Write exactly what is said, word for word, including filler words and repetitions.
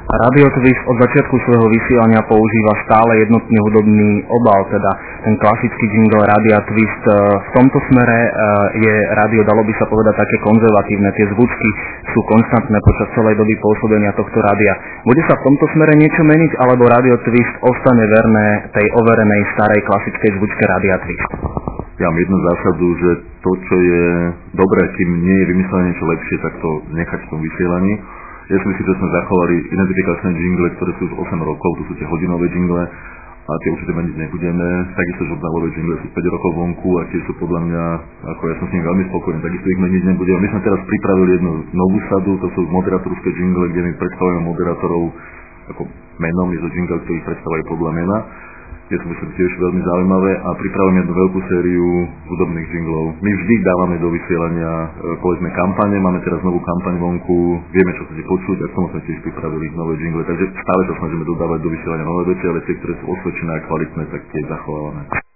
Radio Twist od začiatku svojho vysielania používa stále jednotný hudobný obal, teda ten klasický jingle Radia Twist. V tomto smere je rádio, dalo by sa povedať, také konzervatívne. Tie zvučky sú konštantné počas celej doby pôsobenia tohto rádia. Bude sa v tomto smere niečo meniť, alebo Radio Twist ostane verné tej overenej starej klasickej zvučke Radia Twist? Ja mám jednu zásadu, že to, čo je dobré, kým nie je vymyslené niečo lepšie, tak to nechať v tom vysielaní. Ja si myslím, že sme zachovali identifikačné jingle, ktoré sú už osem rokov, to sú tie hodinové jingle a tie určite meniť nebudeme. Takisto žurnálové jingle sú päť rokov vonku a tie sú podľa mňa, ako ja som s nimi veľmi spokojný, takisto ich meniť nebudeme. My sme teraz pripravili jednu novú sadu, to sú moderatorské jingle, kde my predstavujeme moderátorov ako menom, je to jingle, ktorý predstavuje podľa mena. Je to myslím tiež veľmi zaujímavé a pripravujeme jednu veľkú sériu hudobných jinglov. My vždy dávame do vysielania povedzme kampane, máme teraz novú kampaň vonku, vieme čo chcete počuť a k tomu sme tiež pripravili nové jingle, takže stále sa snažíme dodávať do vysielania nové veci, ale tie, ktoré sú osvedčené a kvalitné, tak tie zachovávame.